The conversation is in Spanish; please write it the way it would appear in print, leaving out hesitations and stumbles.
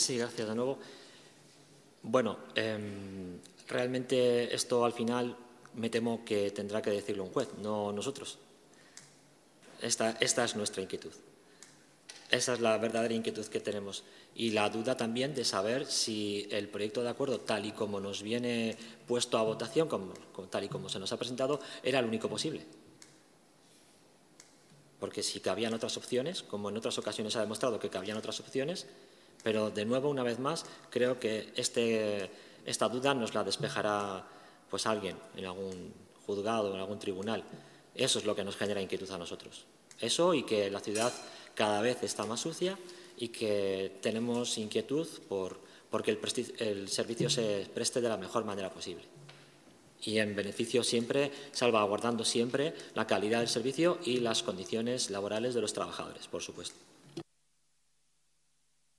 Sí, gracias de nuevo. Bueno, realmente esto al final me temo que tendrá que decirlo un juez, no nosotros. Esta es nuestra inquietud. Esa es la verdadera inquietud que tenemos. Y la duda también de saber si el proyecto de acuerdo, tal y como nos viene puesto a votación, tal y como se nos ha presentado, era el único posible. Porque si cabían otras opciones, como en otras ocasiones ha demostrado que cabían otras opciones, pero de nuevo, una vez más, creo que esta duda nos la despejará pues alguien en algún juzgado, en algún tribunal. Eso es lo que nos genera inquietud a nosotros. Eso y que la ciudad cada vez está más sucia y que tenemos inquietud porque el servicio se preste de la mejor manera posible. Y en beneficio siempre, salvaguardando siempre la calidad del servicio y las condiciones laborales de los trabajadores, por supuesto.